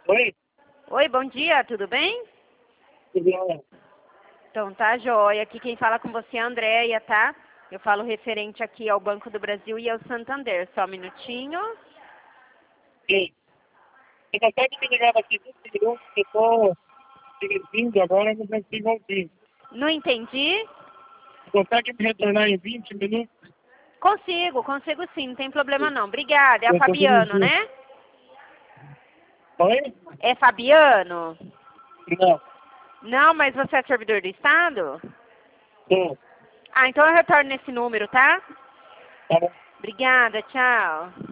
Oi? Oi, bom dia, tudo bem? Tudo bem? Então tá joia. Aqui quem fala com você é a Andréia, tá? Eu falo referente aqui ao Banco do Brasil e ao Santander. Só um minutinho. Sim. Você consegue me ligar daqui 20 minutos? Eu estou dirigindo agora, não consigo ouvir. Não entendi? Você consegue me retornar em 20 minutos? Consigo sim, não tem problema não. Obrigada. É a Eu estou Fabiano, dirigindo. né? Oi? É Fabiano? Não. Não, mas você é servidor do Estado? Sim. Ah, então eu retorno nesse número, tá? Tá bom. Obrigada, tchau.